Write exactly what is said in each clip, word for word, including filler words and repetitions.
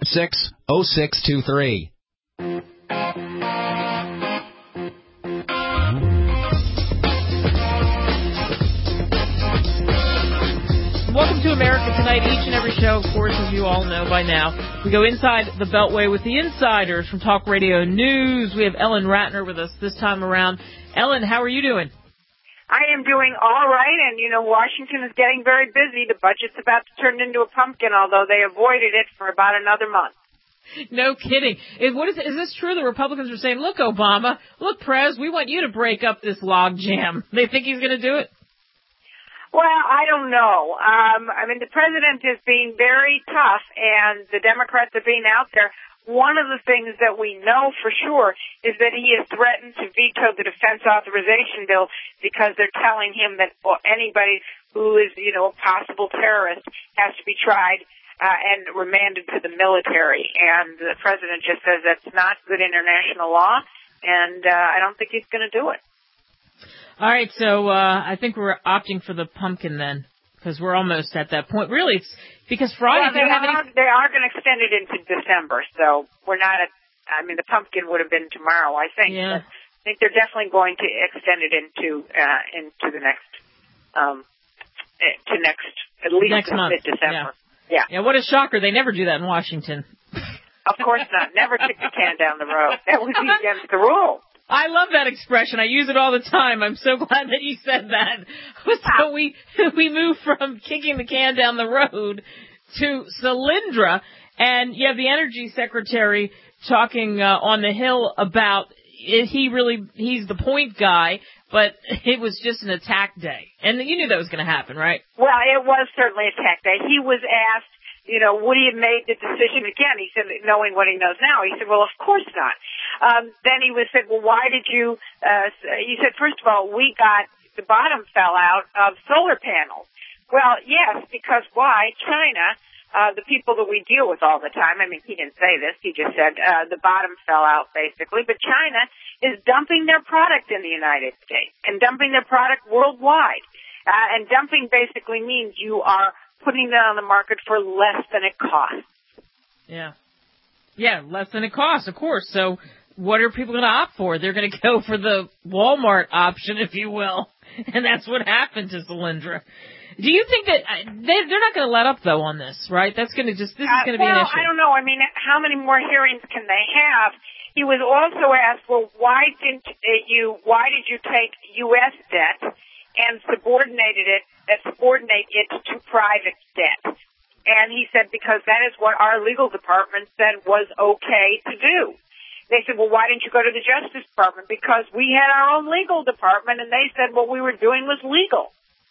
six, oh six two three. Welcome to America Tonight. Each and every show, of course, as you all know by now, we go inside the Beltway with the insiders from Talk Radio News. We have Ellen Ratner with us this time around. Ellen, how are you doing? I am doing all right, and, you know, Washington is getting very busy. The budget's about to turn into a pumpkin, although they avoided it for about another month. No kidding. Is, what is, is this true? The Republicans are saying, look, Obama, look, Prez, we want you to break up this log jam. They think he's going to do it? Well, I don't know. Um, I mean, the president is being very tough, and the Democrats are being out there. One of the things that we know for sure is that he has threatened to veto the defense authorization bill because they're telling him that well, anybody who is, you know, a possible terrorist has to be tried uh, and remanded to the military. And the president just says that's not good international law, and uh, I don't think he's going to do it. All right, so uh, I think we're opting for the pumpkin then, because we're almost at that point. Really, it's because Friday well, they, they, have are, any... they are going to extend it into December, so we're not at, I mean, the pumpkin would have been tomorrow, I think. Yeah. I think they're definitely going to extend it into uh, into the next, um, to next, at least next month. mid-December. Yeah. yeah. Yeah, what a shocker. They never do that in Washington. Of course not. Never kick the can down the road. That would be against the rule. I love that expression. I use it all the time. I'm so glad that you said that. So we we move from kicking the can down the road to Solyndra, and you have the Energy Secretary talking uh, on the Hill about is he really he's the point guy, but it was just an attack day, and you knew that was going to happen, right? Well, it was certainly attack day. He was asked, you know, would he have made the decision again? He said, knowing what he knows now, he said, well, of course not. Um, then he was said, well, why did you, uh, he said, first of all, we got, the bottom fell out of solar panels. Well, yes, because why? China, uh, the people that we deal with all the time, I mean, he didn't say this, he just said, uh, the bottom fell out basically, but China is dumping their product in the United States and dumping their product worldwide. Uh, and dumping basically means you are putting that on the market for less than it costs. Yeah. Yeah, less than it costs, of course. So what are people going to opt for? They're going to go for the Walmart option, if you will. And that's what happened to Solyndra. Do you think that they, they're not going to let up, though, on this, right? That's going to just, this is going to uh, well, be an issue. I don't know. I mean, how many more hearings can they have? He was also asked, well, why didn't you, why did you take U S debt and subordinated it, uh, subordinate it to private debt? And he said, because that is what our legal department said was okay to do. They said, well, why didn't you go to the Justice Department? Because we had our own legal department, and they said what we were doing was legal.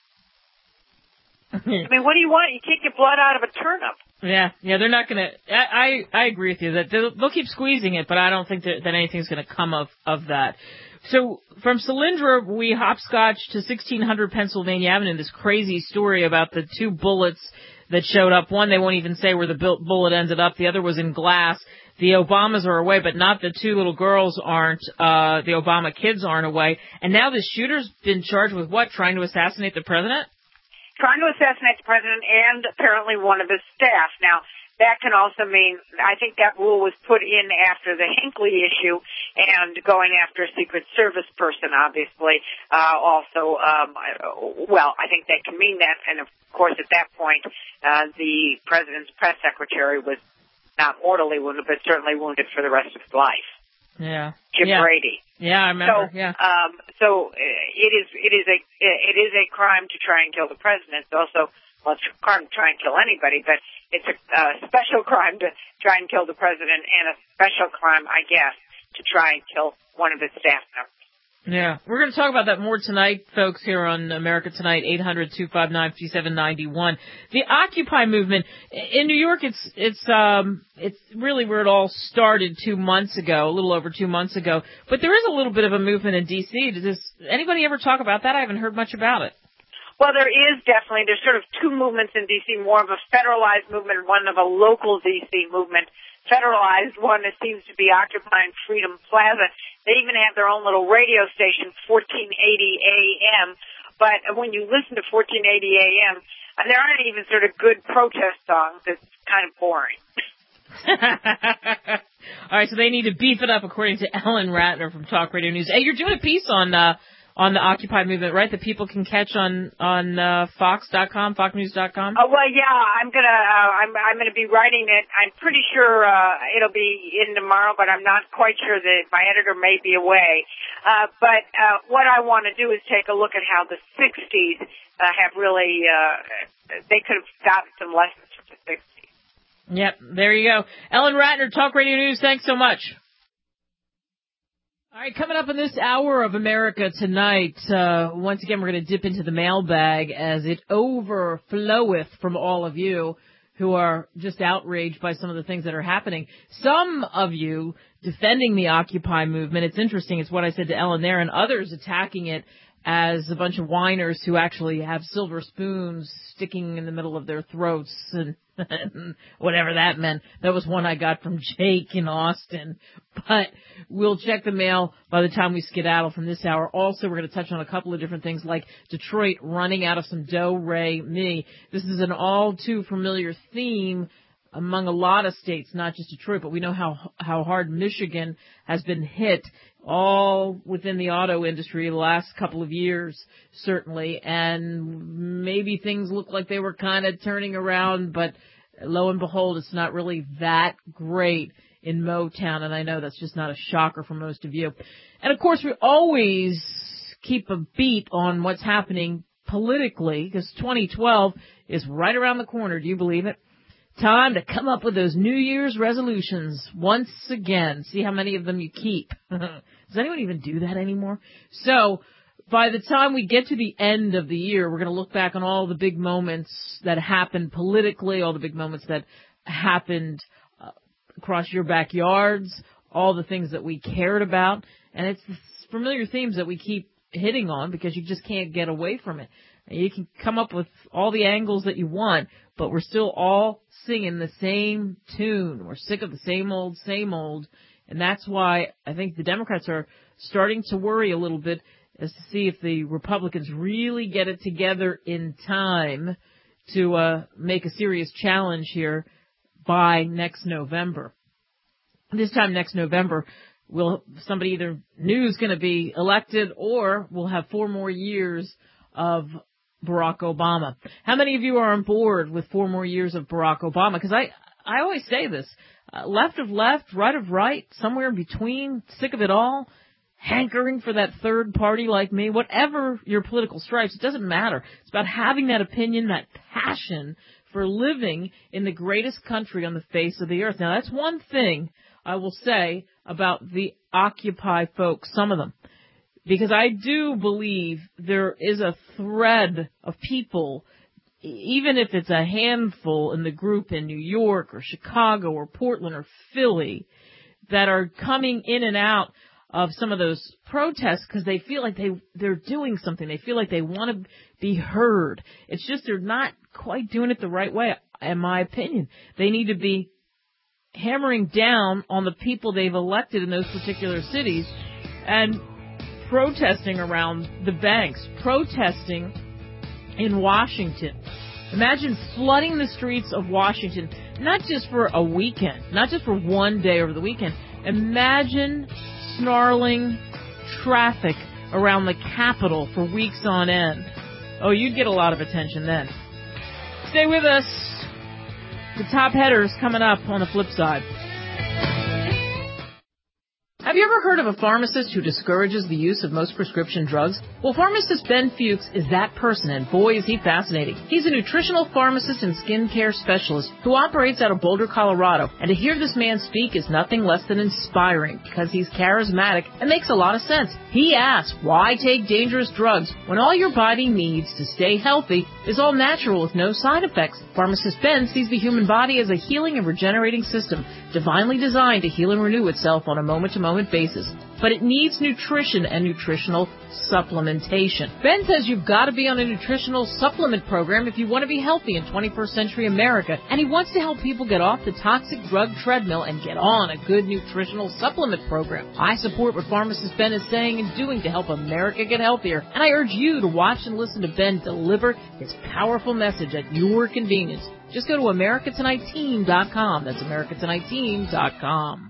I mean, what do you want? You can't get blood out of a turnip. Yeah, yeah, they're not going to. I, I I agree with you that they'll, they'll keep squeezing it, but I don't think that, that anything's going to come of of that. So from Solyndra, we hopscotch to sixteen hundred Pennsylvania Avenue. This crazy story about the two bullets that showed up. One, they won't even say where the bullet ended up. The other was in glass. The Obamas are away, but not the two little girls aren't. Uh, the Obama kids aren't away. And now the shooter's been charged with what? Trying to assassinate the president? Trying to assassinate the president and apparently one of his staff. Now, that can also mean, I think that rule was put in after the Hinckley issue and going after a Secret Service person, obviously. Uh, also, um, well, I think that can mean that. And, of course, at that point, uh, the president's press secretary was not mortally wounded, but certainly wounded for the rest of his life. Yeah. Jim yeah. Brady. Yeah, I remember. So, yeah. Um, so it is it is a it is a crime to try and kill the president. It's also well, it's a crime to try and kill anybody, but it's a uh, special crime to try and kill the president, and a special crime, I guess, to try and kill one of his staff members. Yeah, we're going to talk about that more tonight, folks, here on America Tonight, eight hundred, two five nine, five seven nine one. The Occupy movement in New York, it's it's um it's really where it all started two months ago, a little over two months ago. But there is a little bit of a movement in D C. Does anybody ever talk about that? I haven't heard much about it. Well, there is definitely. There's sort of two movements in D C, more of a federalized movement and one of a local D C movement. Federalized one that seems to be occupying Freedom Plaza. They even have their own little radio station, fourteen eighty A M. But when you listen to fourteen eighty A M, there aren't even sort of good protest songs. It's kind of boring. All right, so they need to beef it up, according to Ellen Ratner from Talk Radio News. Hey, you're doing a piece on uh, on the Occupy movement, right? That people can catch on on uh, Fox dot com, Fox News dot com. Oh well, yeah, I'm gonna uh, I'm I'm gonna be writing it. I'm pretty sure uh, it'll be in tomorrow, but I'm not quite sure that my editor may be away. Uh, but uh, what I want to do is take a look at how the sixties uh, have really uh, they could have gotten some lessons from the sixties. Yep, there you go. Ellen Ratner, Talk Radio News, thanks so much. All right, coming up in this hour of America Tonight, uh, once again, we're going to dip into the mailbag as it overfloweth from all of you who are just outraged by some of the things that are happening. Some of you defending the Occupy movement. It's interesting. It's what I said to Ellen there, and others attacking it as a bunch of whiners who actually have silver spoons sticking in the middle of their throats and whatever that meant. That was one I got from Jake in Austin. But we'll check the mail by the time we skedaddle from this hour. Also, we're going to touch on a couple of different things like Detroit running out of some do-re-mi. This is an all too familiar theme among a lot of states, not just Detroit, but we know how how hard Michigan has been hit, all within the auto industry the last couple of years, certainly, and maybe things look like they were kind of turning around, but lo and behold, it's not really that great in Motown, and I know that's just not a shocker for most of you. And, of course, we always keep a beat on what's happening politically, because twenty twelve is right around the corner. Do you believe it? Time to come up with those New Year's resolutions once again. See how many of them you keep. Does anyone even do that anymore? So by the time we get to the end of the year, we're going to look back on all the big moments that happened politically, all the big moments that happened uh, across your backyards, all the things that we cared about. And it's the familiar themes that we keep hitting on because you just can't get away from it. You can come up with all the angles that you want, but we're still all singing the same tune. We're sick of the same old, same old. And that's why I think the Democrats are starting to worry a little bit as to see if the Republicans really get it together in time to uh, make a serious challenge here by next November. This time next November, we'll somebody either new is going to be elected or we'll have four more years of Barack Obama. How many of you are on board with four more years of Barack Obama? Because I, I always say this, uh, left of left, right of right, somewhere in between, sick of it all, hankering for that third party like me, whatever your political stripes, it doesn't matter. It's about having that opinion, that passion for living in the greatest country on the face of the earth. Now, that's one thing I will say about the Occupy folks, some of them. Because I do believe there is a thread of people, even if it's a handful in the group in New York or Chicago or Portland or Philly, that are coming in and out of some of those protests because they feel like they, they're doing something. They feel like they want to be heard. It's just they're not quite doing it the right way, in my opinion. They need to be hammering down on the people they've elected in those particular cities and protesting around the banks, protesting in Washington. Imagine flooding the streets of Washington, not just for a weekend, not just for one day over the weekend. Imagine snarling traffic around the Capitol for weeks on end. Oh, you'd get a lot of attention then. Stay with us. The top headers coming up on the flip side. Have you ever heard of a pharmacist who discourages the use of most prescription drugs? Well, pharmacist Ben Fuchs is that person, and boy, is he fascinating. He's a nutritional pharmacist and skincare specialist who operates out of Boulder, Colorado, and to hear this man speak is nothing less than inspiring because he's charismatic and makes a lot of sense. He asks, why take dangerous drugs when all your body needs to stay healthy is all natural with no side effects? Pharmacist Ben sees the human body as a healing and regenerating system, divinely designed to heal and renew itself on a moment-to-moment basis. But it needs nutrition and nutritional supplementation. Ben says you've got to be on a nutritional supplement program if you want to be healthy in twenty-first century America, and he wants to help people get off the toxic drug treadmill and get on a good nutritional supplement program. I support what pharmacist Ben is saying and doing to help America get healthier, and I urge you to watch and listen to Ben deliver his powerful message at your convenience. Just go to America Tonight Team dot com. That's America Tonight Team dot com.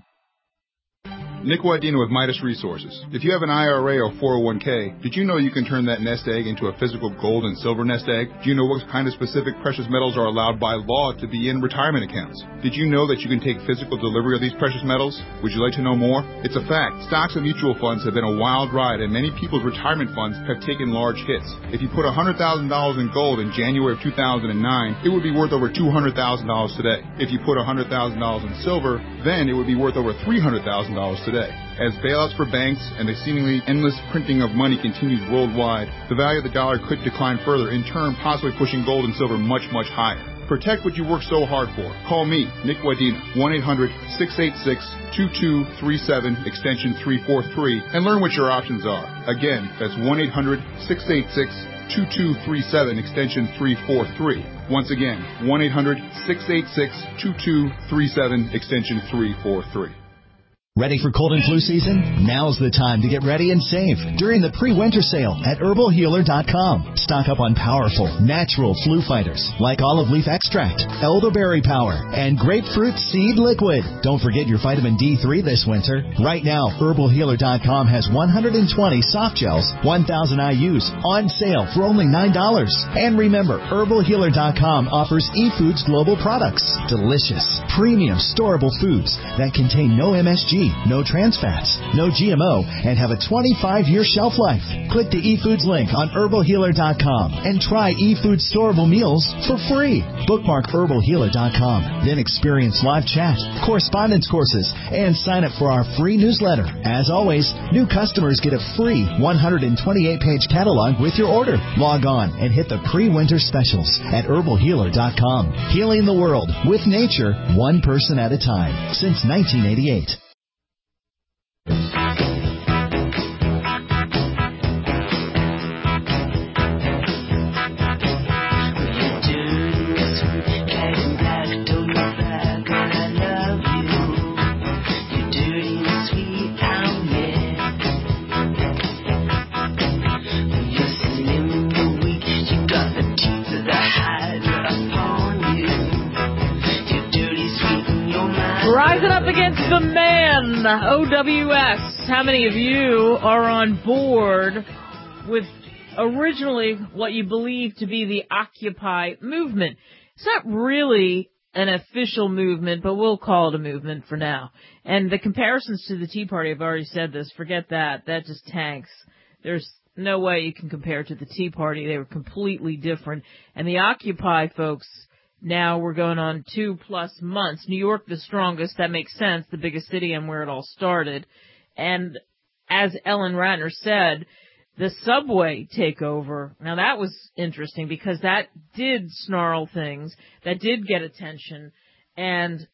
Nick Wadena with Midas Resources. If you have an I R A or four oh one k, did you know you can turn that nest egg into a physical gold and silver nest egg? Do you know what kind of specific precious metals are allowed by law to be in retirement accounts? Did you know that you can take physical delivery of these precious metals? Would you like to know more? It's a fact. Stocks and mutual funds have been a wild ride, and many people's retirement funds have taken large hits. If you put one hundred thousand dollars in gold in January of two thousand nine, it would be worth over two hundred thousand dollars today. If you put one hundred thousand dollars in silver, then it would be worth over three hundred thousand dollars today. As bailouts for banks and the seemingly endless printing of money continues worldwide, the value of the dollar could decline further, in turn possibly pushing gold and silver much, much higher. Protect what you work so hard for. Call me, Nick Wadena, one eight hundred, six eight six, two two three seven, extension three four three, and learn what your options are. Again, that's one eight hundred, six eight six, two two three seven, extension three four three. Once again, one eight hundred, six eight six, two two three seven, extension three four three. Ready for cold and flu season? Now's the time to get ready and save during the pre-winter sale at herbal healer dot com. Stock up on powerful, natural flu fighters like olive leaf extract, elderberry power, and grapefruit seed liquid. Don't forget your vitamin D three this winter. Right now, herbal healer dot com has one hundred twenty soft gels, one thousand I U's on sale for only nine dollars. And remember, herbal healer dot com offers eFoods Global products. Delicious, premium, storable foods that contain no M S G, no trans fats, no G M O, and have a twenty-five year shelf life. Click the eFoods link on herbal healer dot com and try eFoods storable meals for free. Bookmark herbal healer dot com, then experience live chat, correspondence courses, and sign up for our free newsletter. As always, new customers get a free one hundred twenty-eight page catalog with your order. Log on and hit the pre-winter specials at herbal healer dot com. Healing the world with nature, one person at a time, since nineteen eighty-eight. Rising up against the man, O W S. How many of you are on board with originally what you believe to be the Occupy movement? It's not really an official movement, but we'll call it a movement for now. And the comparisons to the Tea Party, I've already said this, forget that. That just tanks. There's no way you can compare it to the Tea Party. They were completely different. And the Occupy folks, now we're going on two plus months. New York, the strongest. That makes sense. The biggest city and where it all started. And as Ellen Ratner said, the subway takeover. Now that was interesting because that did snarl things. That did get attention. And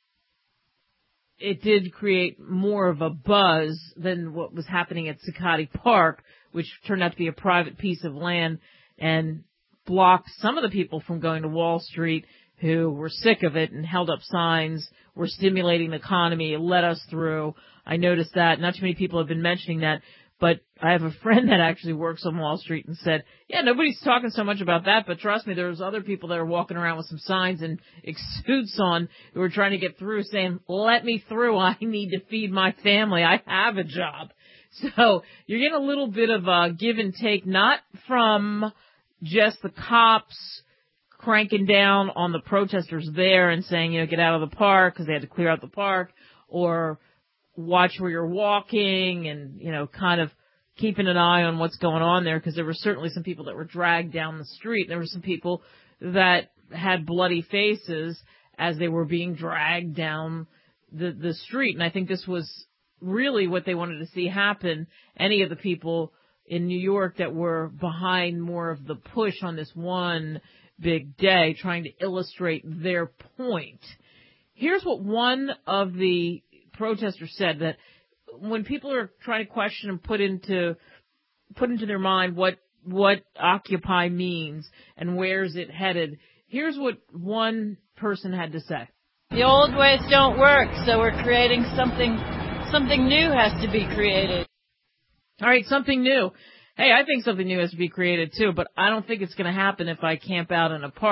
it did create more of a buzz than what was happening at Zuccotti Park, which turned out to be a private piece of land and blocked some of the people from going to Wall Street who were sick of it and held up signs, were stimulating the economy, let us through. I noticed that. Not too many people have been mentioning that, but I have a friend that actually works on Wall Street and said, yeah, nobody's talking so much about that, but trust me, there's other people that are walking around with some signs and suits on who are trying to get through saying, let me through, I need to feed my family, I have a job. So you're getting a little bit of a give and take, not from just the cops cranking down on the protesters there and saying, you know, get out of the park because they had to clear out the park, or watch where you're walking and, you know, kind of keeping an eye on what's going on there, because there were certainly some people that were dragged down the street. There were some people that had bloody faces as they were being dragged down the, the street. And I think this was really what they wanted to see happen. Any of the people in New York that were behind more of the push on this one big day, trying to illustrate their point. Here's what one of the protesters said, that when people are trying to question and put into put into their mind what what Occupy means and where's it headed, here's what one person had to say. The old ways don't work, so we're creating something something new has to be created. All right, something new. Hey, I think something new has to be created too, but I don't think it's going to happen if I camp out in a park.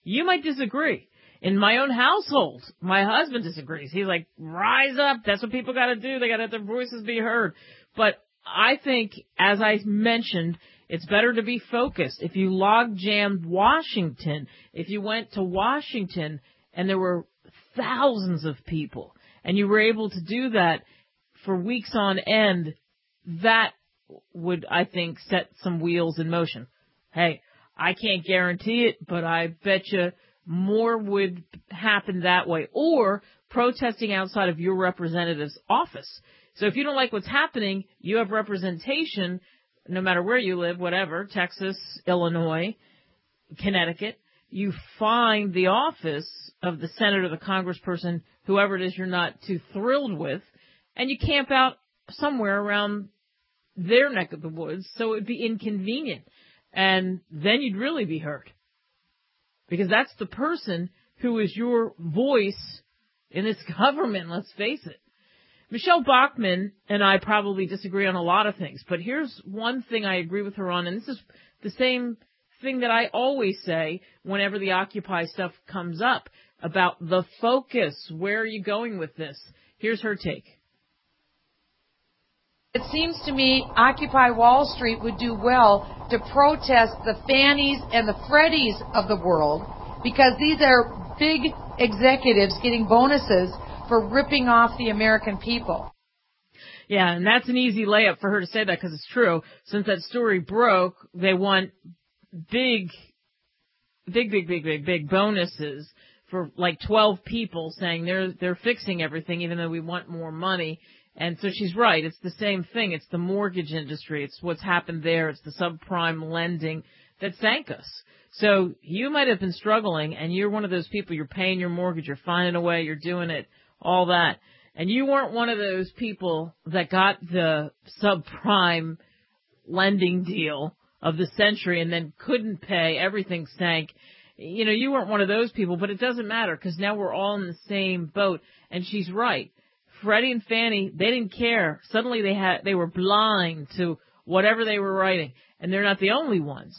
You might disagree. In my own household, my husband disagrees. He's like, rise up. That's what people got to do. They got to have their voices be heard. But I think, as I mentioned, it's better to be focused. If you log jammed Washington, if you went to Washington and there were thousands of people and you were able to do that for weeks on end, that would, I think, set some wheels in motion. Hey, I can't guarantee it, but I bet you more would happen that way, or protesting outside of your representative's office. So if you don't like what's happening, you have representation, no matter where you live, whatever, Texas, Illinois, Connecticut, you find the office of the senator, the congressperson, whoever it is you're not too thrilled with, and you camp out somewhere around their neck of the woods, so it would be inconvenient. And then you'd really be heard. Because that's the person who is your voice in this government, let's face it. Michelle Bachmann and I probably disagree on a lot of things, but here's one thing I agree with her on, and this is the same thing that I always say whenever the Occupy stuff comes up, about the focus. Where are you going with this? Here's her take. It seems to me Occupy Wall Street would do well to protest the Fannies and the Freddies of the world, because these are big executives getting bonuses for ripping off the American people. Yeah, and that's an easy layup for her to say that, because it's true. Since that story broke, they want big, big, big, big, big, big bonuses for like twelve people saying they're they're fixing everything, even though we want more money. And so she's right. It's the same thing. It's the mortgage industry. It's what's happened there. It's the subprime lending that sank us. So you might have been struggling, and you're one of those people, you're paying your mortgage, you're finding a way, you're doing it, all that. And you weren't one of those people that got the subprime lending deal of the century and then couldn't pay, everything sank. You know, you weren't one of those people, but it doesn't matter, because now we're all in the same boat. And she's right. Freddie and Fannie, they didn't care. Suddenly they had, they were blind to whatever they were writing, and they're not the only ones.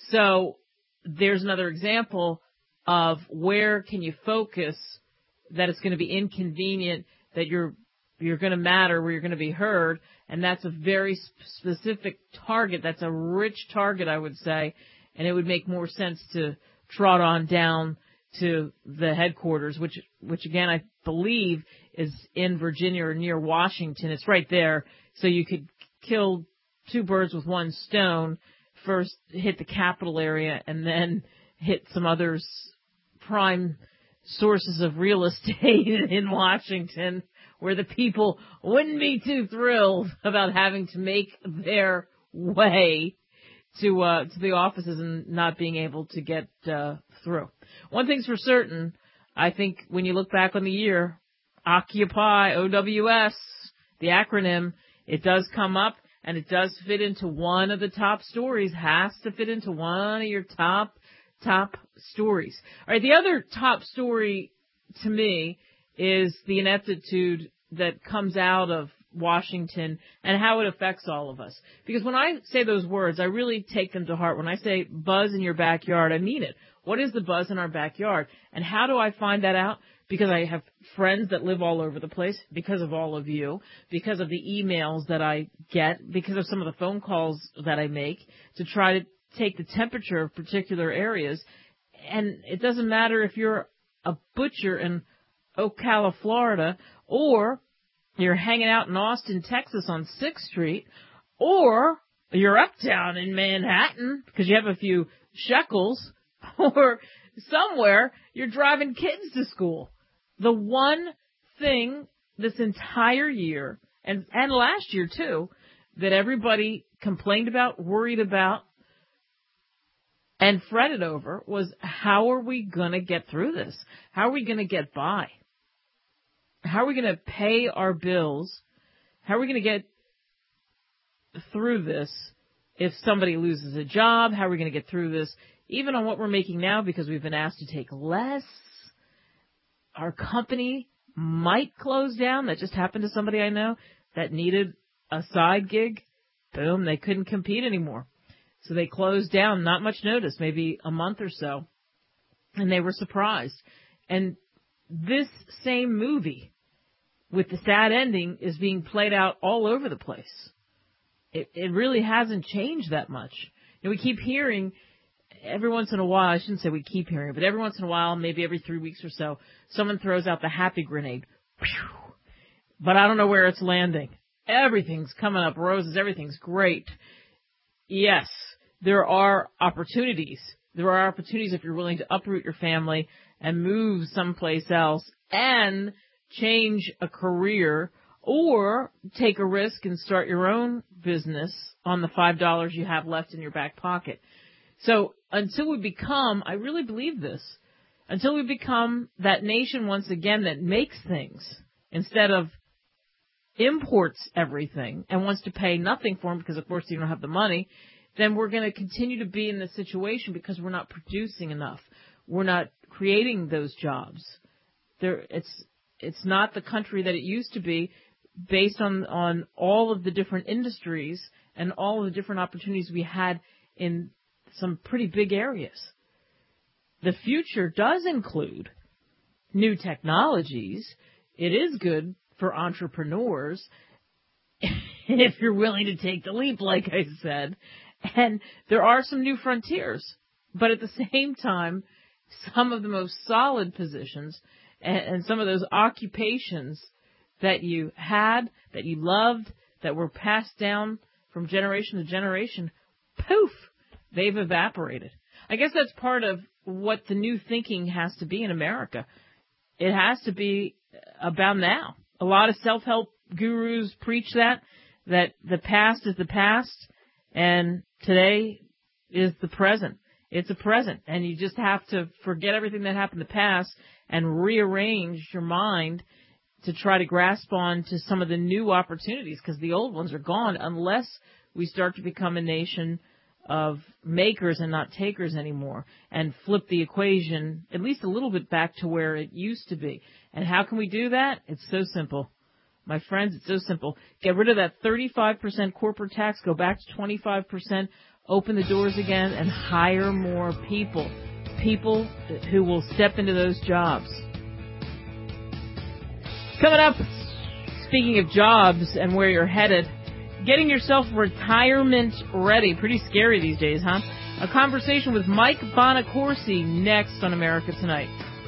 So there's another example of where can you focus that it's going to be inconvenient, that you're you're going to matter, where you're going to be heard, and that's a very specific target. That's a rich target, I would say, and it would make more sense to trot on down to the headquarters, which, which again, I believe is in Virginia or near Washington. It's right there. So you could kill two birds with one stone. First hit the capital area and then hit some other prime sources of real estate in Washington, where the people wouldn't be too thrilled about having to make their way to uh, to the offices and not being able to get uh, through. One thing's for certain, I think when you look back on the year, Occupy, O W S, the acronym, it does come up, and it does fit into one of the top stories, has to fit into one of your top, top stories. All right, the other top story to me is the ineptitude that comes out of Washington and how it affects all of us. Because when I say those words, I really take them to heart. When I say buzz in your backyard, I mean it. What is the buzz in our backyard? And how do I find that out? Because I have friends that live all over the place, because of all of you, because of the emails that I get, because of some of the phone calls that I make to try to take the temperature of particular areas. And it doesn't matter if you're a butcher in Ocala, Florida, or you're hanging out in Austin, Texas on sixth Street, or you're uptown in Manhattan because you have a few shekels, or somewhere you're driving kids to school. The one thing this entire year, and, and last year too, that everybody complained about, worried about, and fretted over was, how are we going to get through this? How are we going to get by? How are we going to pay our bills? How are we going to get through this if somebody loses a job? How are we going to get through this even on what we're making now, because we've been asked to take less? Our company might close down. That just happened to somebody I know that needed a side gig. Boom, they couldn't compete anymore. So they closed down, not much notice, maybe a month or so. and they were surprised. And this same movie with the sad ending is being played out all over the place. It, it really hasn't changed that much. And we keep hearing every once in a while, I shouldn't say we keep hearing it, but every once in a while, maybe every three weeks or so, someone throws out the happy grenade. But I don't know where it's landing. Everything's coming up roses. Everything's great. Yes, there are opportunities. There are opportunities if you're willing to uproot your family and move someplace else and change a career or take a risk and start your own business on the five dollars you have left in your back pocket. So until we become, I really believe this, until we become that nation once again that makes things instead of imports everything and wants to pay nothing for them because, of course, you don't have the money, then we're going to continue to be in this situation because we're not producing enough. We're not creating those jobs. There, it's it's not the country that it used to be based on, on all of the different industries and all of the different opportunities we had in some pretty big areas. The future does include new technologies. It is good for entrepreneurs if you're willing to take the leap, like I said. And there are some new frontiers. But at the same time, some of the most solid positions and, and some of those occupations that you had, that you loved, that were passed down from generation to generation, poof, they've evaporated. I guess that's part of what the new thinking has to be in America. It has to be about now. A lot of self-help gurus preach that, that the past is the past and today is the present. It's a present, and you just have to forget everything that happened in the past and rearrange your mind to try to grasp on to some of the new opportunities, because the old ones are gone unless we start to become a nation of makers and not takers anymore and flip the equation at least a little bit back to where it used to be. And how can we do that? It's so simple. My friends, it's so simple. Get rid of that thirty-five percent corporate tax, go back to twenty-five percent, open the doors again, and hire more people. People who will step into those jobs. Coming up, speaking of jobs and where you're headed, getting yourself retirement ready. Pretty scary these days, huh? A conversation with Mike Bonacorsi next on America Tonight.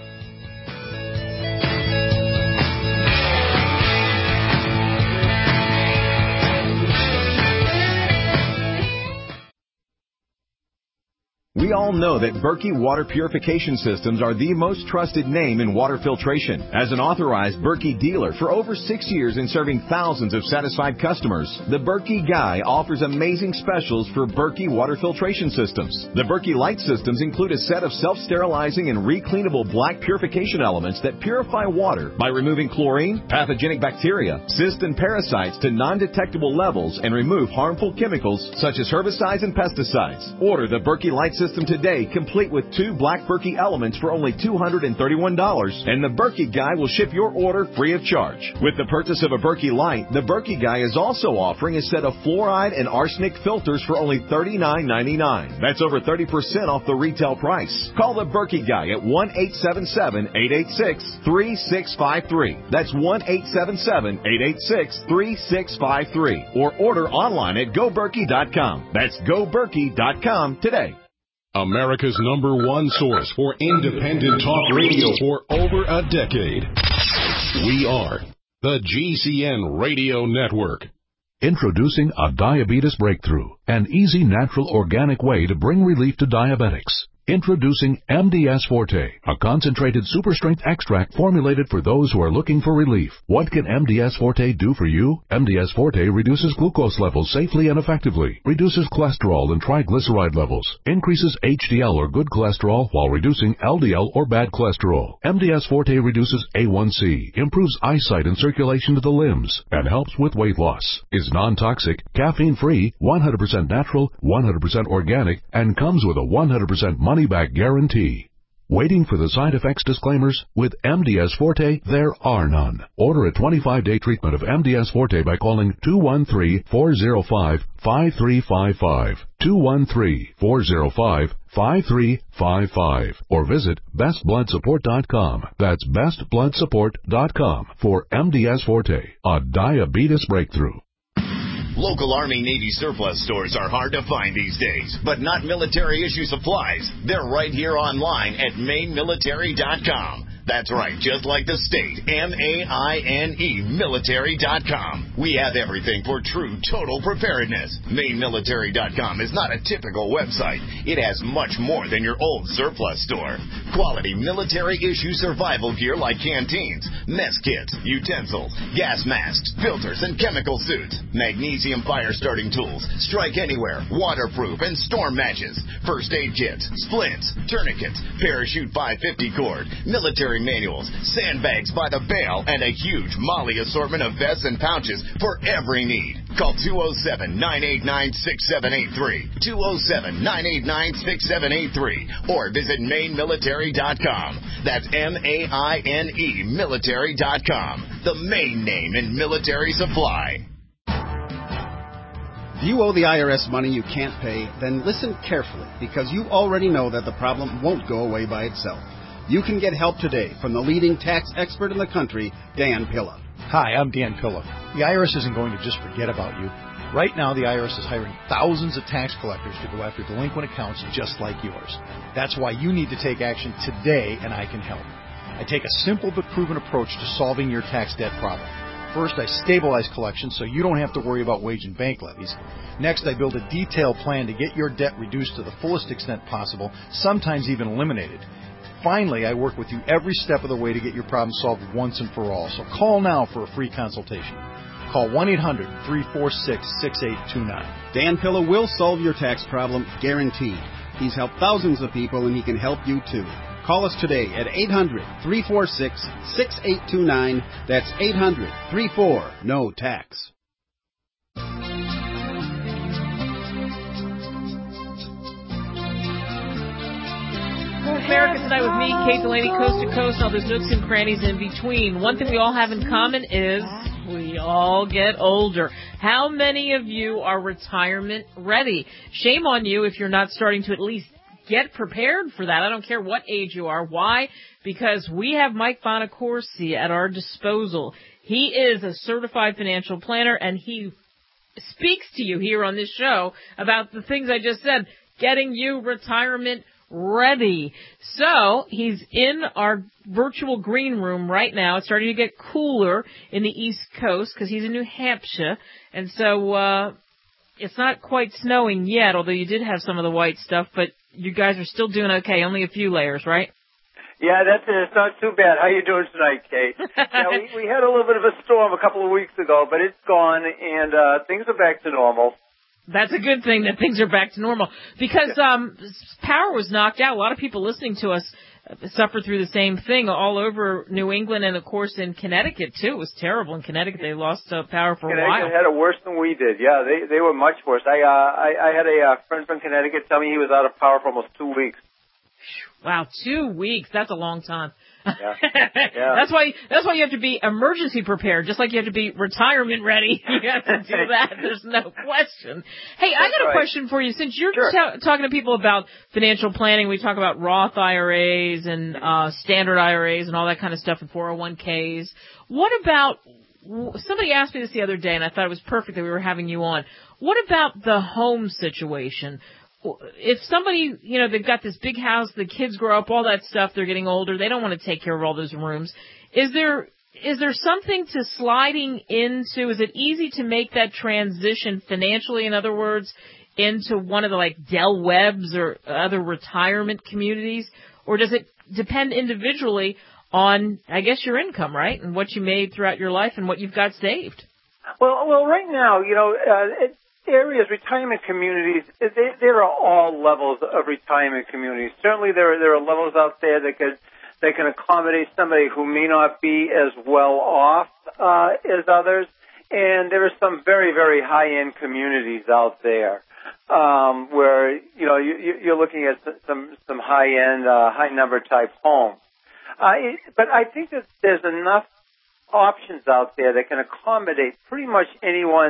We all know that Berkey Water Purification Systems are the most trusted name in water filtration. As an authorized Berkey dealer for over six years and serving thousands of satisfied customers, the Berkey Guy offers amazing specials for Berkey Water Filtration Systems. The Berkey Light Systems include a set of self-sterilizing and recleanable black purification elements that purify water by removing chlorine, pathogenic bacteria, cysts, and parasites to non-detectable levels and remove harmful chemicals such as herbicides and pesticides. Order the Berkey Light System today, complete with two black Berkey elements for only two hundred thirty-one dollars, and the Berkey Guy will ship your order free of charge. With the purchase of a Berkey Light, the Berkey Guy is also offering a set of fluoride and arsenic filters for only thirty-nine ninety-nine. That's over thirty percent off the retail price. Call the Berkey Guy at one eight seven seven, eight eight six, three six five three. That's one eight seven seven, eight eight six, three six five three. Or order online at go berkey dot com. That's go berkey dot com today. America's number one source for independent talk radio for over a decade. We are the G C N Radio Network. Introducing a diabetes breakthrough, an easy, natural, organic way to bring relief to diabetics. Introducing M D S Forte, a concentrated super-strength extract formulated for those who are looking for relief. What can M D S Forte do for you? M D S Forte reduces glucose levels safely and effectively, reduces cholesterol and triglyceride levels, increases H D L or good cholesterol while reducing L D L or bad cholesterol. M D S Forte reduces A one C, improves eyesight and circulation to the limbs, and helps with weight loss. Is non-toxic, caffeine-free, one hundred percent natural, one hundred percent organic, and comes with a one hundred percent money-back guarantee. Waiting for the side effects disclaimers? With M D S Forte, there are none. Order a twenty-five day treatment of M D S Forte by calling two one three, four zero five, five three five five. two one three, four zero five, five three five five or visit best blood support dot com. That's best blood support dot com for M D S Forte, a diabetes breakthrough. Local Army Navy surplus stores are hard to find these days, but not military issue supplies. They're right here online at maine military dot com. That's right, just like the state, M A I N E, military dot com. We have everything for true total preparedness. maine military dot com is not a typical website. It has much more than your old surplus store. Quality military-issue survival gear like canteens, mess kits, utensils, gas masks, filters, and chemical suits, magnesium fire-starting tools, strike anywhere, waterproof, and storm matches, first aid kits, splints, tourniquets, parachute five fifty cord, military manuals, sandbags by the bale, and a huge Molly assortment of vests and pouches for every need. Call two oh seven, nine eight nine, six seven eight three, two oh seven, nine eight nine, six seven eight three, or visit maine military dot com. That's M A I N E, military dot com, the main name in military supply. If you owe the I R S money you can't pay, then listen carefully, because you already know that the problem won't go away by itself. You can get help today from the leading tax expert in the country, Dan Pilla. Hi, I'm Dan Pilla. The I R S isn't going to just forget about you. Right now, the I R S is hiring thousands of tax collectors to go after delinquent accounts just like yours. That's why you need to take action today, and I can help. I take a simple but proven approach to solving your tax debt problem. First, I stabilize collections so you don't have to worry about wage and bank levies. Next, I build a detailed plan to get your debt reduced to the fullest extent possible, sometimes even eliminated. Finally, I work with you every step of the way to get your problem solved once and for all. So call now for a free consultation. Call one eight hundred, three four six, six eight two nine. Dan Pilla will solve your tax problem, guaranteed. He's helped thousands of people, and he can help you too. Call us today at eight hundred, three four six, six eight two nine. That's eight hundred, three four, N O tax. America Tonight with me, Kate Delaney, coast to coast, and all those nooks and crannies in between. One thing we all have in common is we all get older. How many of you are retirement ready? Shame on you if you're not starting to at least get prepared for that. I don't care what age you are. Why? Because we have Mike Bonacorsi at our disposal. He is a certified financial planner, and he speaks to you here on this show about the things I just said, getting you retirement ready. So he's in our virtual green room right now. It's starting to get cooler in the East Coast because he's in New Hampshire. And so uh it's not quite snowing yet, although you did have some of the white stuff, but you guys are still doing okay. Only a few layers, right? Yeah, that's it. It's not too bad. How you doing tonight, Kate? Yeah, we, we had a little bit of a storm a couple of weeks ago, but it's gone, and uh things are back to normal. That's a good thing that things are back to normal, because um power was knocked out. A lot of people listening to us suffered through the same thing all over New England, and of course in Connecticut too. It was terrible in Connecticut. They lost uh, power for a while. Connecticut had it worse than we did. Yeah, they they were much worse. I uh, I, I had a uh, friend from Connecticut tell me he was out of power for almost two weeks. Wow, two weeks. That's a long time. Yeah. Yeah. That's why that's why you have to be emergency prepared, just like you have to be retirement ready. You have to do that. There's no question. Hey, that's I got a right. question for you. Since you're sure. t- talking to people about financial planning, we talk about Roth I R As and uh standard I R As and all that kind of stuff, and four oh one Ks. What about, somebody asked me this the other day, and I thought it was perfect that we were having you on. What about the home situation? If somebody, you know, they've got this big house, the kids grow up, all that stuff, they're getting older, they don't want to take care of all those rooms. Is there is there something to sliding into? Is it easy to make that transition financially, in other words, into one of the like Del Webbs or other retirement communities? Or does it depend individually on, I guess, your income, right, and what you made throughout your life and what you've got saved? Well, well, right now, you know, uh, it, areas, retirement communities, they, there are all levels of retirement communities. Certainly there are, there are levels out there that could, that can accommodate somebody who may not be as well off uh, as others. And there are some very, very high-end communities out there um, where, you know, you, you're looking at some, some high-end, uh, high-number type homes. Uh, it, but I think that there's enough options out there that can accommodate pretty much anyone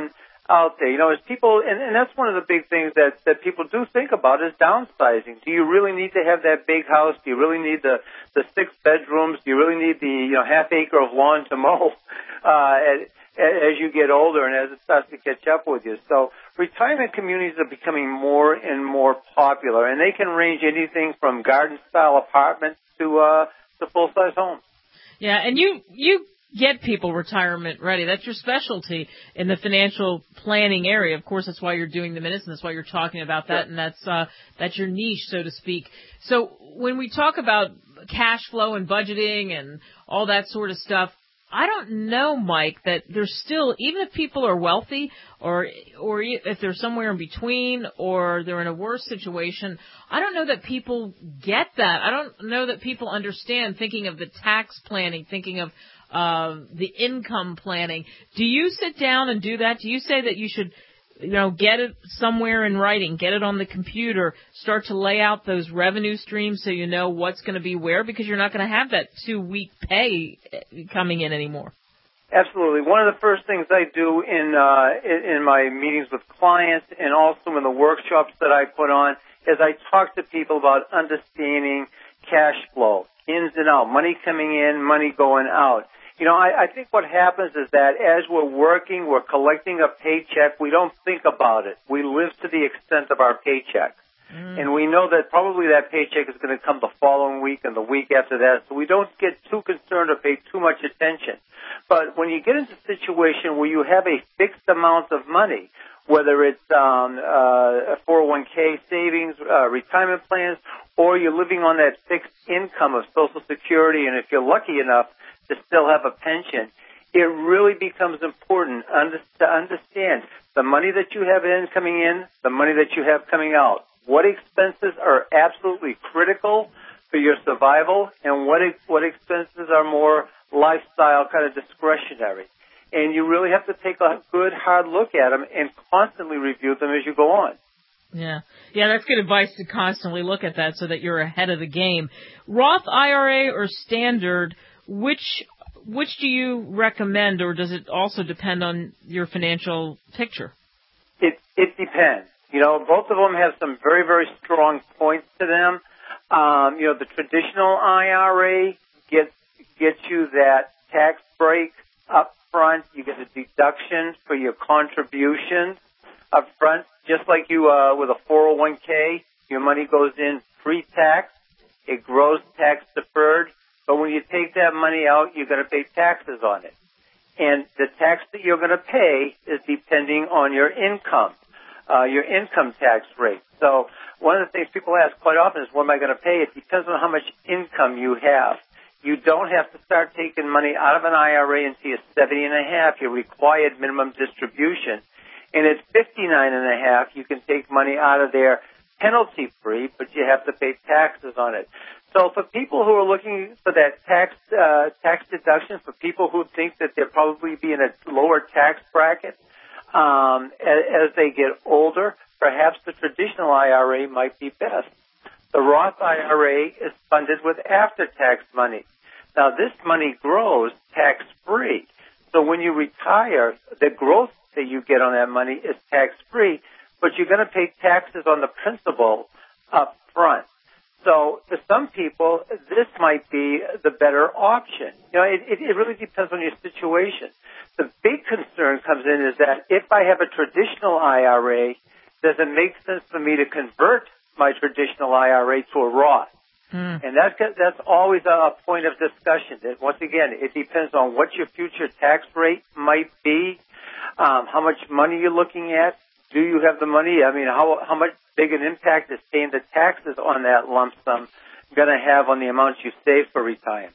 out there. You know, as people, and, and that's one of the big things that, that people do think about is downsizing. Do you really need to have that big house? Do you really need the, the six bedrooms? Do you really need the, you know, half acre of lawn to mow, uh, as, as you get older and as it starts to catch up with you? So retirement communities are becoming more and more popular, and they can range anything from garden-style apartments to, uh, to full-size homes. Yeah, and you, you, get people retirement ready. That's your specialty in the financial planning area. Of course, that's why you're doing the minutes, and that's why you're talking about that, and that's uh, that's your niche, so to speak. So when we talk about cash flow and budgeting and all that sort of stuff, I don't know, Mike, that there's still, even if people are wealthy or or if they're somewhere in between or they're in a worse situation, I don't know that people get that. I don't know that people understand thinking of the tax planning, thinking of uh, the income planning. Do you sit down and do that? Do you say that you should, you know, get it somewhere in writing, get it on the computer, start to lay out those revenue streams so you know what's going to be where, because you're not going to have that two-week pay coming in anymore? Absolutely. One of the first things I do in, uh, in, in my meetings with clients and also in the workshops that I put on is I talk to people about understanding cash flow, ins and out, money coming in, money going out. You know, I, I think what happens is that as we're working, we're collecting a paycheck, we don't think about it. We live to the extent of our paycheck. Mm. And we know that probably that paycheck is going to come the following week and the week after that, so we don't get too concerned or pay too much attention. But when you get into a situation where you have a fixed amount of money, whether it's um, uh, four oh one k savings, uh, retirement plans, or you're living on that fixed income of Social Security, and if you're lucky enough to still have a pension, it really becomes important under, to understand the money that you have in coming in, the money that you have coming out. What expenses are absolutely critical for your survival, and what what expenses are more lifestyle, kind of discretionary. And you really have to take a good, hard look at them and constantly review them as you go on. Yeah. Yeah, that's good advice to constantly look at that so that you're ahead of the game. Roth I R A or standard, which which do you recommend, or does it also depend on your financial picture? It it depends. You know, both of them have some very, very strong points to them. Um, you know, the traditional I R A gets gets you that tax break up front. You get a deduction for your contributions up front, just like you uh, with a four oh one k. Your money goes in pre-tax. It grows tax deferred. But when you take that money out, you're going to pay taxes on it. And the tax that you're going to pay is depending on your income, uh, your income tax rate. So one of the things people ask quite often is, what am I going to pay? It depends on how much income you have. You don't have to start taking money out of an I R A until you're seventy and a half, your required minimum distribution. And at fifty-nine and a half, you can take money out of there penalty-free, but you have to pay taxes on it. So for people who are looking for that tax uh, tax deduction, for people who think that they'll probably be in a lower tax bracket um, as, as they get older, perhaps the traditional I R A might be best. The Roth I R A is funded with after-tax money. Now, this money grows tax-free. So when you retire, the growth that you get on that money is tax-free, but you're going to pay taxes on the principal up front. So for some people, this might be the better option. You know, it, it, it really depends on your situation. The big concern comes in is that if I have a traditional I R A, does it make sense for me to convert my traditional I R A to a Roth? Mm. And that's, that's always a point of discussion. That once again, it depends on what your future tax rate might be, um, how much money you're looking at. Do you have the money? I mean, how how much big an impact is paying the taxes on that lump sum going to have on the amount you save for retirement?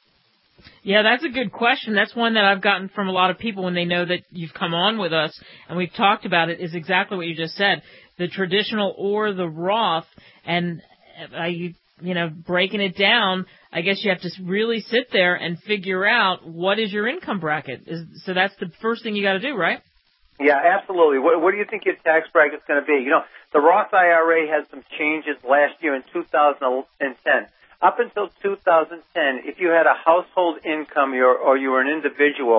Yeah, that's a good question. That's one that I've gotten from a lot of people when they know that you've come on with us and we've talked about it, is exactly what you just said, the traditional or the Roth. And uh, you, you know, breaking it down, I guess you have to really sit there and figure out what is your income bracket. Is, so that's the first thing you got to do, right? Yeah, absolutely. What, what do you think your tax bracket is going to be? You know, the Roth I R A had some changes last year in two thousand ten. Up until two thousand ten, if you had a household income or, or you were an individual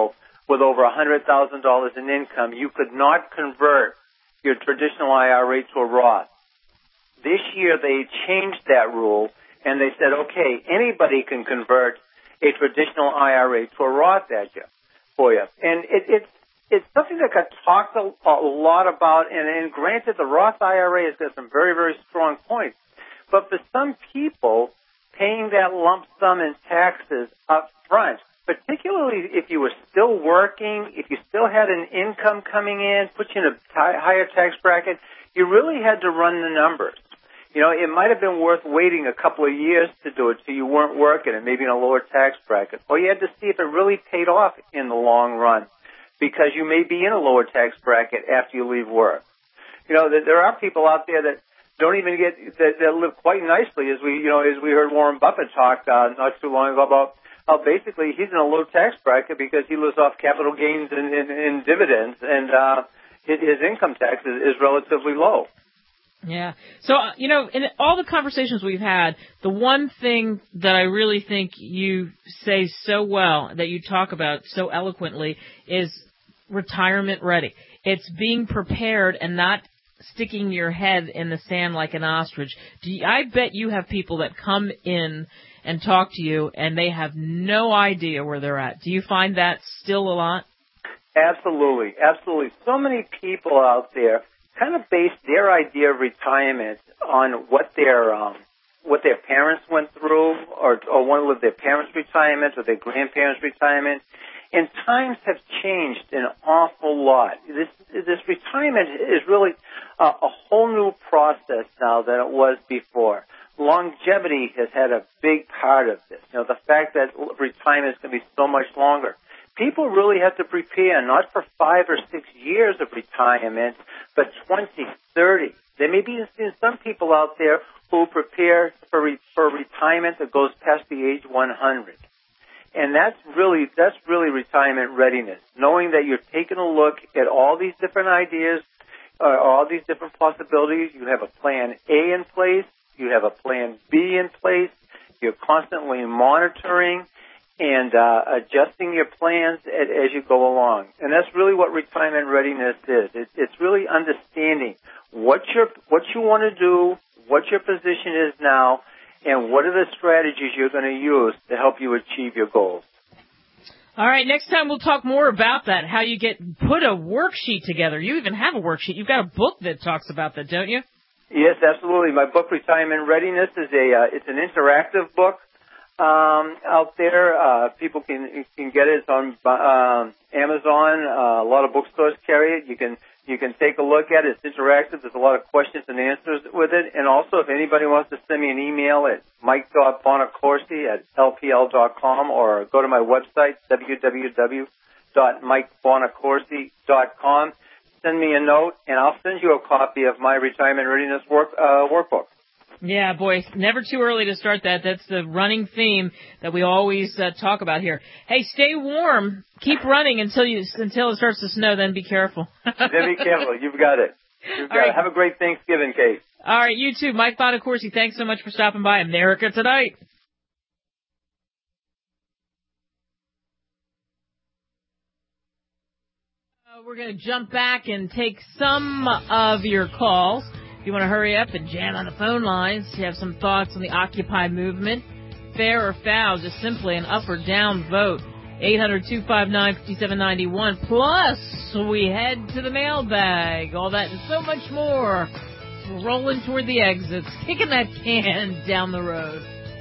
with over one hundred thousand dollars in income, you could not convert your traditional I R A to a Roth. This year they changed that rule, and they said, okay, anybody can convert a traditional I R A to a Roth at you, for you. And it, it's it's something that got talked a, a lot about, and, and granted, the Roth I R A has got some very, very strong points. But for some people, paying that lump sum in taxes up front, particularly if you were still working, if you still had an income coming in, put you in a t- higher tax bracket, you really had to run the numbers. You know, it might have been worth waiting a couple of years to do it so you weren't working and maybe in a lower tax bracket. Or you had to see if it really paid off in the long run, because you may be in a lower tax bracket after you leave work. You know, there are people out there that don't even get, that, that live quite nicely, as we, you know, as we heard Warren Buffett talk uh, not too long ago about how basically he's in a low tax bracket because he lives off capital gains and, and, and dividends, and uh, his, his income tax is, is relatively low. Yeah. So, uh, you know, in all the conversations we've had, the one thing that I really think you say so well, that you talk about so eloquently, is retirement ready. It's being prepared and not sticking your head in the sand like an ostrich. Do you, I bet you have people that come in and talk to you and they have no idea where they're at. Do you find that still a lot? Absolutely. Absolutely. So many people out there kind of base their idea of retirement on what their um, what their parents went through, or, or one of their parents' retirement, or their grandparents' retirement. And times have changed an awful lot. This this retirement is really a, a whole new process now than it was before. Longevity has had a big part of this. You know, the fact that retirement is going to be so much longer. People really have to prepare not for five or six years of retirement, but twenty, thirty. There may be some people out there who prepare for, re, for retirement that goes past the age one hundred. And that's really, that's really retirement readiness, knowing that you're taking a look at all these different ideas, uh, all these different possibilities. You have a plan A in place. You have a plan B in place. You're constantly monitoring and uh, adjusting your plans as, as you go along. And that's really what retirement readiness is. It, it's really understanding what your what you want to do, what your position is now, and what are the strategies you're going to use to help you achieve your goals. All right, next time we'll talk more about that, how you get put a worksheet together. You even have a worksheet. You've got a book that talks about that, don't you? Yes, absolutely. My book, Retirement Readiness, is a uh, it's an interactive book. Um, out there, uh, people can can get it. It's on uh, Amazon. Uh, a lot of bookstores carry it. You can you can take a look at it. It's interactive. There's a lot of questions and answers with it. And also, if anybody wants to send me an email at mike dot bonacorsi at l p l dot com, or go to my website w w w dot mike bonacorsi dot com. Send me a note, and I'll send you a copy of my retirement readiness work uh, workbook. Yeah, boy, never too early to start that. That's the running theme that we always uh, talk about here. Hey, stay warm. Keep running until you until it starts to snow. Then be careful. Then be careful. You've got it. You've got right. it. Have a great Thanksgiving, Kate. All right, you too. Mike Bonacorsi, thanks so much for stopping by America Tonight. Uh, we're going to jump back and take some of your calls. If you want to hurry up and jam on the phone lines, you have some thoughts on the Occupy movement, fair or foul, just simply an up or down vote. eight hundred, two five nine, five seven nine one. Plus, we head to the mailbag. All that and so much more. We're rolling toward the exits, kicking that can down the road.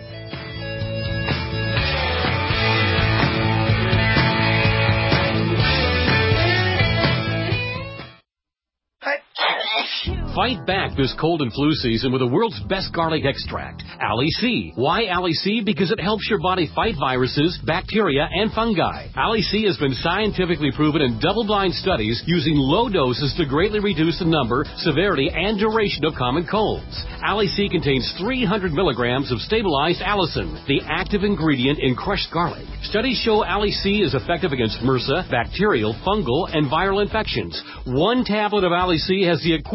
Fight back this cold and flu season with the world's best garlic extract, Ali-C. Why Ali-C? Because it helps your body fight viruses, bacteria, and fungi. Ali-C has been scientifically proven in double-blind studies using low doses to greatly reduce the number, severity, and duration of common colds. Ali-C contains three hundred milligrams of stabilized allicin, the active ingredient in crushed garlic. Studies show Ali-C is effective against MRSA, bacterial, fungal, and viral infections. One tablet of Ali-C has the equivalent of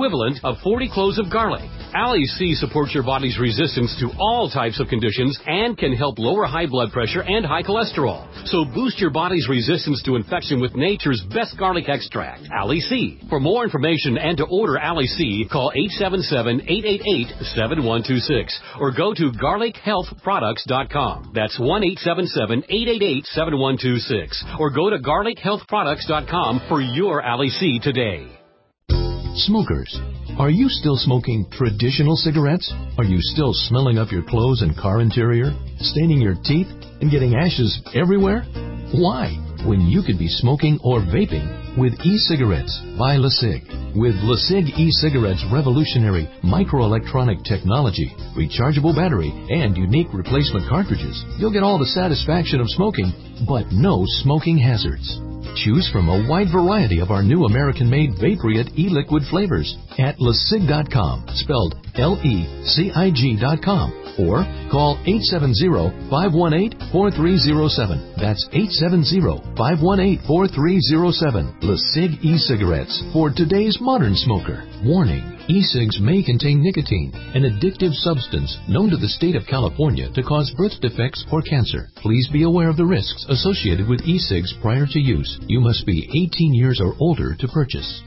of forty cloves of garlic. Ali C supports your body's resistance to all types of conditions and can help lower high blood pressure and high cholesterol. So boost your body's resistance to infection with nature's best garlic extract, Ali C. For more information and to order Ali C, call eight seven seven, eight eight eight, seven one two six or go to garlic health products dot com. That's one eight seven seven, eight eight eight, seven one two six or go to garlic health products dot com for your Ali C today. Smokers, are you still smoking traditional cigarettes? Are you still smelling up your clothes and car interior, staining your teeth, and getting ashes everywhere? Why, when you could be smoking or vaping with e-cigarettes by LeSig? With LeSig e-cigarettes' revolutionary microelectronic technology, rechargeable battery, and unique replacement cartridges, you'll get all the satisfaction of smoking, but no smoking hazards. Choose from a wide variety of our new American-made Vaporite e-liquid flavors at lesig dot com, spelled L E C I G dot com, or call eight seven zero, five one eight, four three zero seven. That's eight seven zero, five one eight, four three zero seven. LeSig e-cigarettes for today's modern smoker. Warning. E-cigs may contain nicotine, an addictive substance known to the state of California to cause birth defects or cancer. Please be aware of the risks associated with e-cigs prior to use. You must be eighteen years or older to purchase.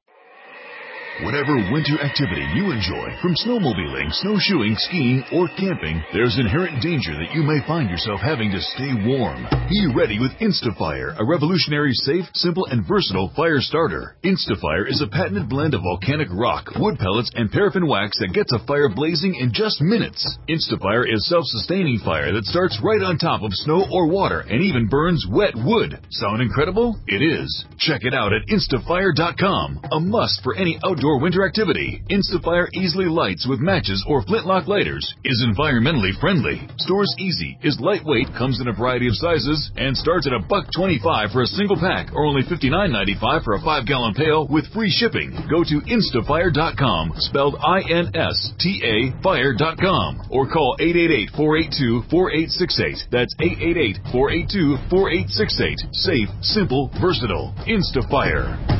Whatever winter activity you enjoy, from snowmobiling, snowshoeing, skiing, or camping, there's inherent danger that you may find yourself having to stay warm. Be ready with InstaFire, a revolutionary, safe, simple, and versatile fire starter. InstaFire is a patented blend of volcanic rock, wood pellets, and paraffin wax that gets a fire blazing in just minutes. InstaFire is self-sustaining fire that starts right on top of snow or water and even burns wet wood. Sound incredible? It is. Check it out at instafire dot com. A must for any outdoor winter activity. InstaFire easily lights with matches or flintlock lighters, is environmentally friendly, stores easy, is lightweight, comes in a variety of sizes, and starts at a buck twenty-five for a single pack or only fifty-nine ninety-five for a five gallon pail with free shipping. Go to instafire dot com, spelled I N S T A fire dot com, or call eight eight eight, four eight two, four eight six eight. That's eight eight eight, four eight two, four eight six eight. Safe, simple, versatile. InstaFire.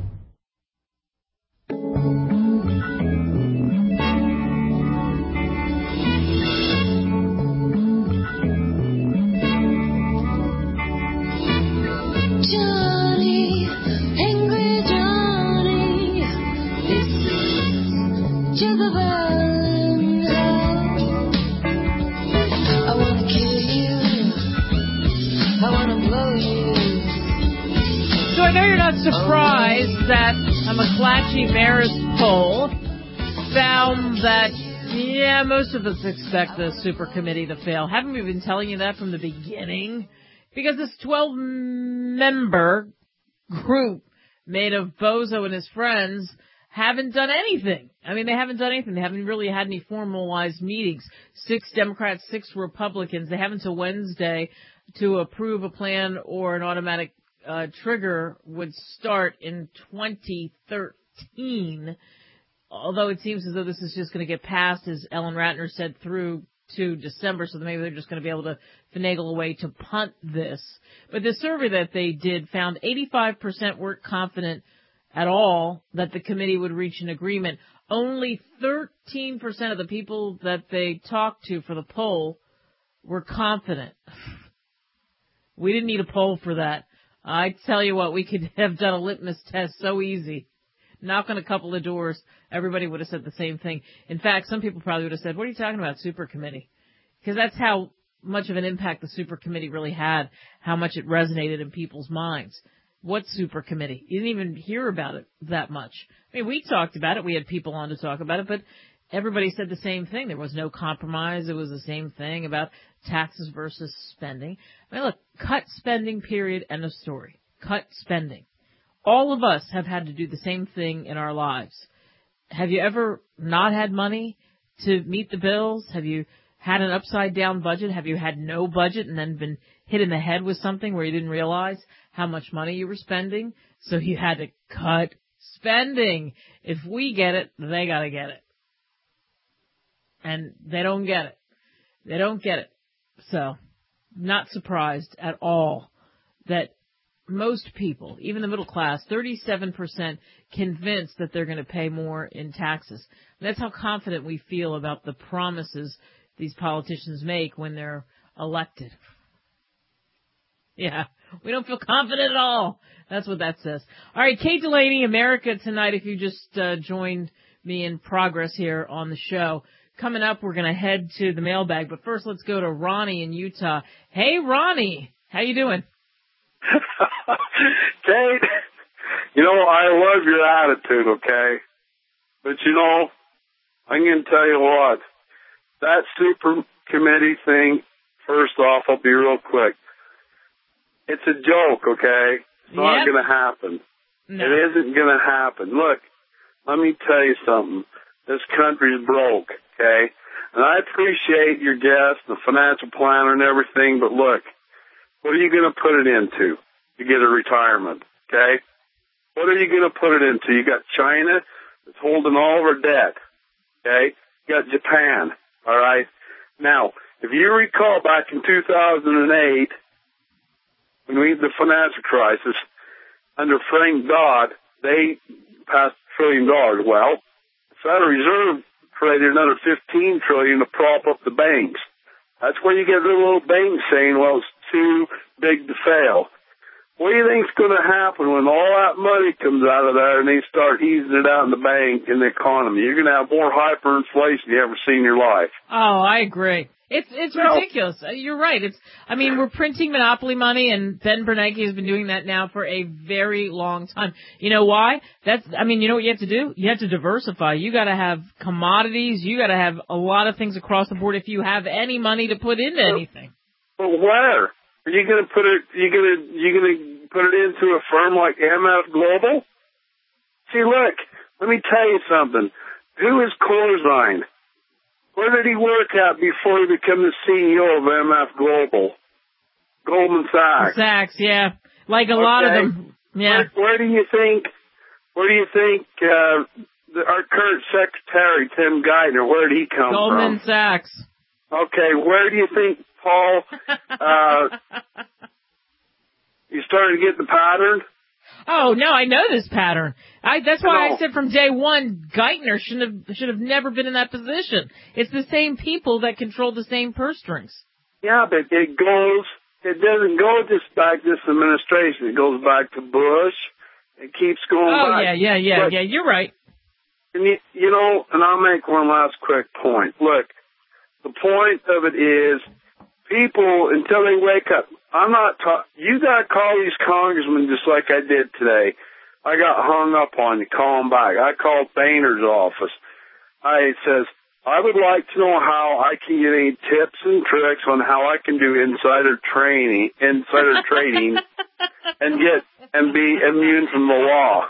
Johnny, angry Johnny, this is Jezebel in hell. I wanna kill you, I wanna blow you. So I know you're not surprised that a McClatchy Marist poll found that, yeah, most of us expect the super committee to fail. Haven't we been telling you that from the beginning? Because this twelve-member group made of Bozo and his friends haven't done anything. I mean, they haven't done anything. They haven't really had any formalized meetings. Six Democrats, six Republicans. They have until Wednesday to approve a plan or an automatic uh, trigger would start in twenty thirteen. Although it seems as though this is just going to get passed, as Ellen Ratner said, through to December, so maybe they're just going to be able to finagle a way to punt this. But the survey that they did found eighty-five percent weren't confident at all that the committee would reach an agreement. Only thirteen percent of the people that they talked to for the poll were confident. We didn't need a poll for that. I tell you what, we could have done a litmus test so easy. Knock on a couple of doors, everybody would have said the same thing. In fact, some people probably would have said, what are you talking about, super committee? Because that's how much of an impact the super committee really had, how much it resonated in people's minds. What super committee? You didn't even hear about it that much. I mean, we talked about it. We had people on to talk about it, but everybody said the same thing. There was no compromise. It was the same thing about taxes versus spending. I mean, look, cut spending, period, end of story. Cut spending. All of us have had to do the same thing in our lives. Have you ever not had money to meet the bills? Have you had an upside down budget? Have you had no budget and then been hit in the head with something where you didn't realize how much money you were spending? So you had to cut spending. If we get it, they gotta get it. And they don't get it. They don't get it. So, not surprised at all that most people, even the middle class, thirty-seven percent convinced that they're going to pay more in taxes. That's how confident we feel about the promises these politicians make when they're elected. Yeah, we don't feel confident at all. That's what that says. All right, Kate Delaney, America Tonight, if you just uh, joined me in progress here on the show. Coming up, we're going to head to the mailbag, but first let's go to Ronnie in Utah. Hey, Ronnie, how you doing? Kate, you know, I love your attitude, okay? But, you know, I'm going to tell you what. That super committee thing, first off, I'll be real quick. It's a joke, okay? It's not Yep. going to happen. No. It isn't going to happen. Look, let me tell you something. This country's broke, okay? And I appreciate your guest, the financial planner and everything, but look, what are you going to put it into to get a retirement, okay? What are you going to put it into? You got China that's holding all of our debt, okay? You got Japan, all right? Now, if you recall back in two thousand eight, when we had the financial crisis, under Frank Dodd, they passed a trillion dollars. Well, the Federal Reserve created another fifteen trillion dollars to prop up the banks. That's where you get the little banks saying, well, it's too big to fail. What do you think's going to happen when all that money comes out of there and they start easing it out in the bank and the economy? You're going to have more hyperinflation you ever seen in your life. Oh, I agree. It's it's No. ridiculous. You're right. It's I mean, we're printing monopoly money, and Ben Bernanke has been doing that now for a very long time. You know why? That's I mean, you know what you have to do? You have to diversify. You got to have commodities. You got to have a lot of things across the board if you have any money to put into anything. Well, where? Are you going to put it? You going to you going to put it into a firm like M F Global? See, look. Let me tell you something. Who is Corzine? Where did he work at before he became the C E O of M F Global? Goldman Sachs. Sachs, yeah. Like a lot of Okay. them. Yeah. Where, where do you think? Where do you think uh, the, our current secretary Tim Geithner? Where did he come Goldman from? Sachs. Okay, where do you think Paul? Uh, you starting to get the pattern? Oh no, I know this pattern. I that's why No. I said from day one, Geithner shouldn't have should have never been in that position. It's the same people that control the same purse strings. Yeah, but it goes. It doesn't go just back this administration. It goes back to Bush. It keeps going Oh back. yeah, yeah, yeah, But- yeah. You're right. And you, you know, and I'll make one last quick point. Look, the point of it is people, until they wake up, I'm not ta- you got to call these congressmen just like I did today. I got hung up on you. Call them back. I called Boehner's office. I says, I would like to know how I can get any tips and tricks on how I can do insider training, insider trading, and get and be immune from the law.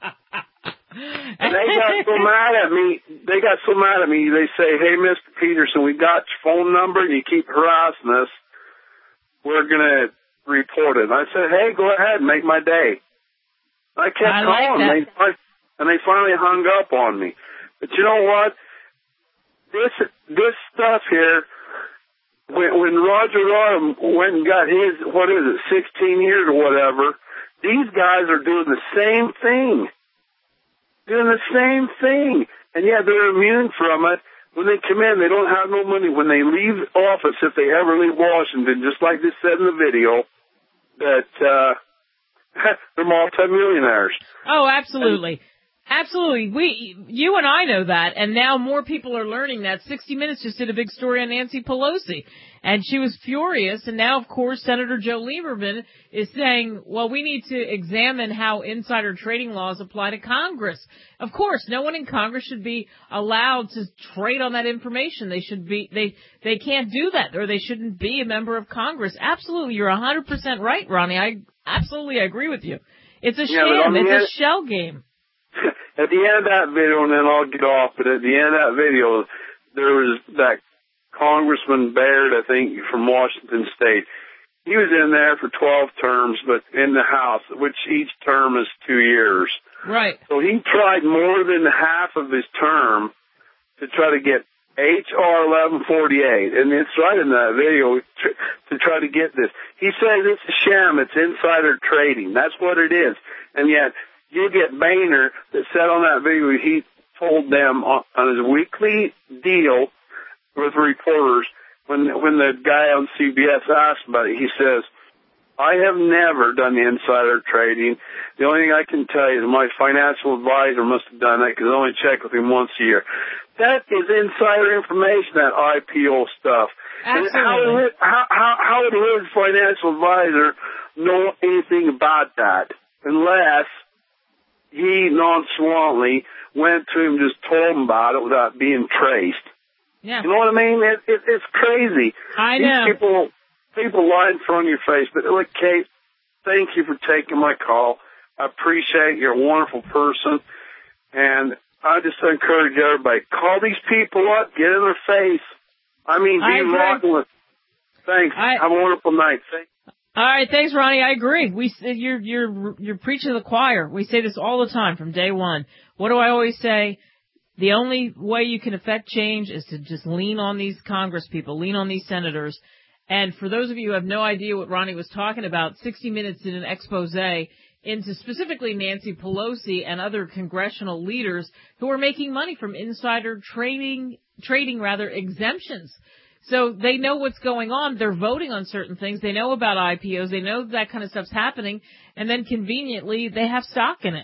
And they got so mad at me. They got so mad at me. They say, "Hey, Mister Peterson, we got your phone number, and you keep harassing us. We're gonna report it." And I said, "Hey, go ahead, make my day." I kept I like calling, that. They fi- and they finally hung up on me. But you know what? This this stuff here. When, when Roger Rod went and got his, what is it, sixteen years or whatever, these guys are doing the same thing. Doing the same thing. And yeah, they're immune from it. When they come in, they don't have no money. When they leave office, if they ever leave Washington, just like they said in the video, that uh, they're multimillionaires. Oh, absolutely. Absolutely. We, you and I know that, and now more people are learning that. sixty minutes just did a big story on Nancy Pelosi, and she was furious, and now, of course, Senator Joe Lieberman is saying, well, we need to examine how insider trading laws apply to Congress. Of course, no one in Congress should be allowed to trade on that information. They should be, they, they can't do that, or they shouldn't be a member of Congress. Absolutely. You're one hundred percent right, Ronnie. I absolutely agree with you. It's a Yeah, but sham. on the It's a end- shell game. At the end of that video, and then I'll get off, but at the end of that video, there was that Congressman Baird, I think, from Washington State. He was in there for twelve terms, but in the House, which each term is two years. Right. So he tried more than half of his term to try to get H R eleven forty-eight, and it's right in that video to, to try to get this. He says it's a sham, it's insider trading. That's what it is. And yet, you get Boehner that said on that video he told them on, on his weekly deal with reporters, when when the guy on C B S asked about it, he says, I have never done the insider trading. The only thing I can tell you is my financial advisor must have done that because I only check with him once a year. That is insider information, that I P O stuff. Absolutely. And how, would, how, how, how would his financial advisor know anything about that unless he nonchalantly went to him and just told him about it without being traced? Yeah. You know what I mean? It, it, it's crazy. I These know. people... People lie in front of your face. But look, Kate, thank you for taking my call. I appreciate it. You're a wonderful person. And I just encourage everybody, call these people up, get in their face. I mean, I be agree. rocking with. Thanks. I- Have a wonderful night. Thank All right, thanks, Ronnie. I agree. We you're you're you're preaching to the choir. We say this all the time from day one. What do I always say? The only way you can affect change is to just lean on these Congress people, lean on these senators. And for those of you who have no idea what Ronnie was talking about, sixty minutes did an expose into specifically Nancy Pelosi and other congressional leaders who are making money from insider trading, trading rather exemptions. So they know what's going on. They're voting on certain things. They know about I P Os. They know that kind of stuff's happening. And then conveniently, they have stock in it.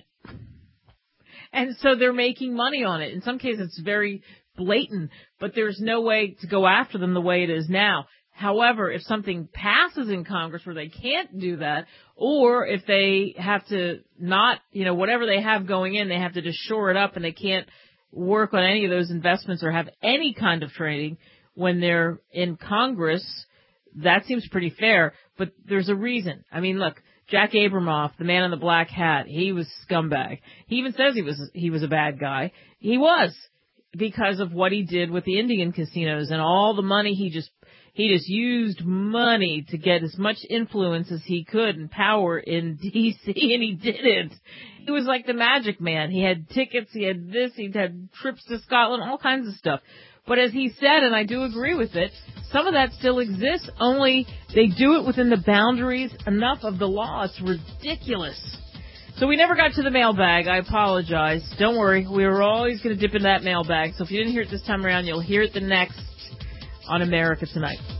And so they're making money on it. In some cases, it's very blatant, but there's no way to go after them the way it is now. However, if something passes in Congress where they can't do that, or if they have to not, you know, whatever they have going in, they have to just shore it up and they can't work on any of those investments or have any kind of trading when they're in Congress, that seems pretty fair. But there's a reason. I mean, look, Jack Abramoff, the man in the black hat, he was scumbag. He even says he was he was a bad guy. He was, because of what he did with the Indian casinos and all the money he just He just used money to get as much influence as he could and power in D C, and he didn't. He was like the magic man. He had tickets, he had this, he had trips to Scotland, all kinds of stuff. But as he said, and I do agree with it, some of that still exists, only they do it within the boundaries enough of the law. It's ridiculous. So we never got to the mailbag. I apologize. Don't worry. We were always going to dip in that mailbag. So if you didn't hear it this time around, you'll hear it the next on America Tonight.